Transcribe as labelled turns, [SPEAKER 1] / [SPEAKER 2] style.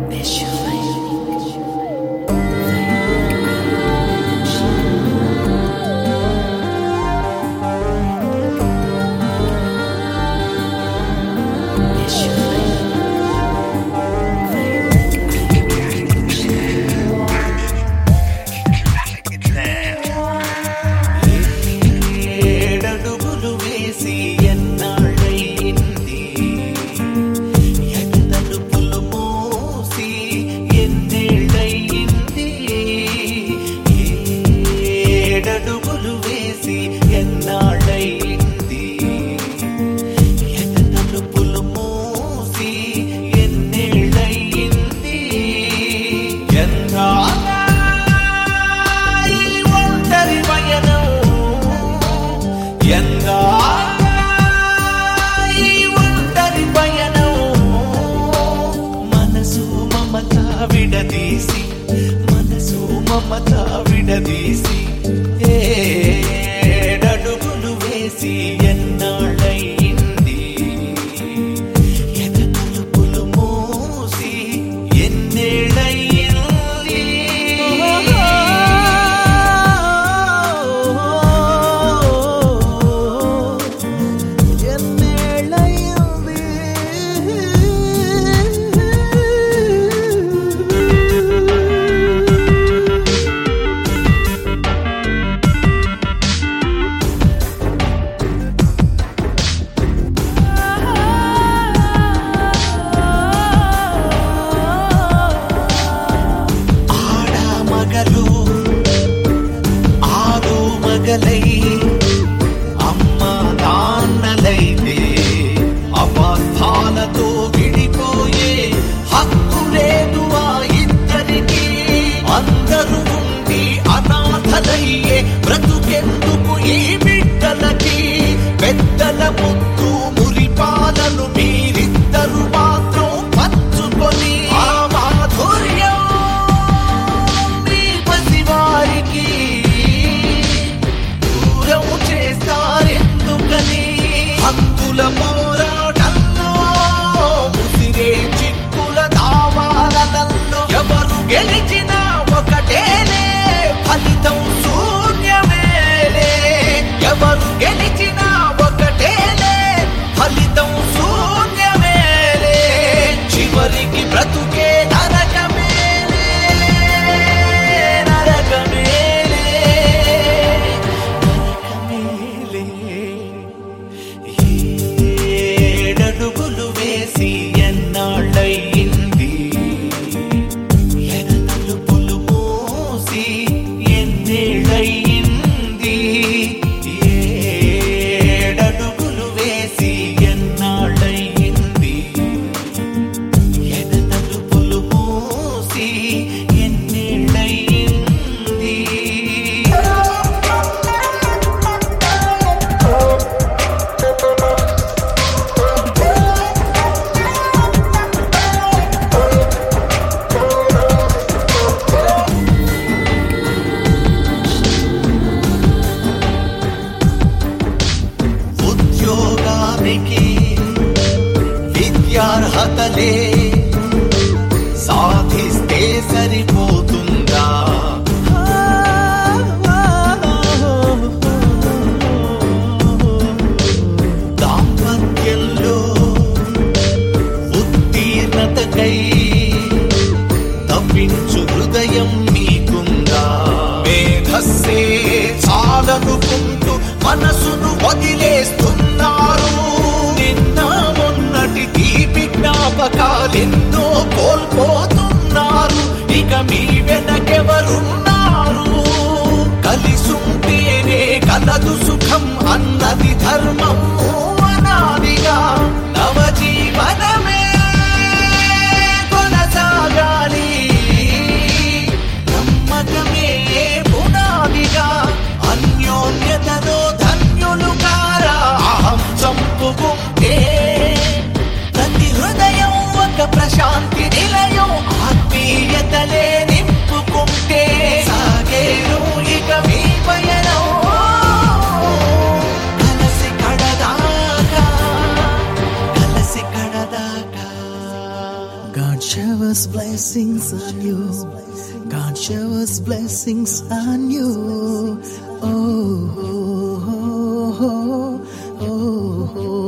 [SPEAKER 1] మనసు మమత విడదీసి ఏడడుగులు వేసి ఎన్నాళ్ళయింది ఎదతలుపులు మూసి ఎన్నేళ్ళయింది మగలై అమ్మ నాన్నలైతే అబద్ధాలతో విడిపోయే హక్కు లేదు ఆ ఇద్దరికి అందరూ ఉండి అనాథలయ్యే బ్రతుకెందుకు ఈ బిడ్డలకి పెద్దల ముద్దు మురిపాలను మీరిద్దరు మాత్రం పంచుకొని ఆ మాధుర్యం మీ పసివారికి చేస్తారెందుకని హక్కుల పోరాటంలో ముసిరే చిక్కుల దావాలలో ఎవరు గెలిచినా ఒకటేలే ఫలితం శూన్యమేలే ఎవరు గెలిచినా ఒకటేలే ఫలితం శూన్యమేలే చివరికి బ్రతుకే నరకమేలే నరకమేలే ఏడడుగులు వేసి ఎన్నాళ్ళయింది ఎదతలుపులు మూసి ఎన్నేళ్ళయింది ఏడడుగులు వేసి ఎన్నాళ్ళయింది ఎదతలుపులు మూసి ఎన్నేళ్ళయింది ఉద్యోగానికి విద్యార్హతలే సాధిస్తే సరిపోతుందా దాంపత్యంలో ఉత్తీర్ణతకై తప్పించు హృదయం మీకుందా మేధస్సే చాలనుకుంటూ మనసును వదిలేస్తున్నారు నిన్న మొన్నటి తీపి జ్ఞాపకాలెన్నో కోల్పోతున్నారు ఇక మీ వెనకెవరున్నారు కలిసుంటేనే కలదు సుఖం అన్నది ధర్మం అనాదిగా నవజీవనమే కొనసాగాలి నమ్మకమే పునాదిగా అన్యోన్యతలో ధన్యులు కారా అహం చంపుకుంటే ప్రతి హృదయం ఒక ప్రశాంతి నిలయం ఆత్మీయతలే నింపుకుంటే సాగేరు ఇక మీ పయనం కలసి కడ showers blessings on you. God showers blessings on you. Oh, oh, oh, oh, oh.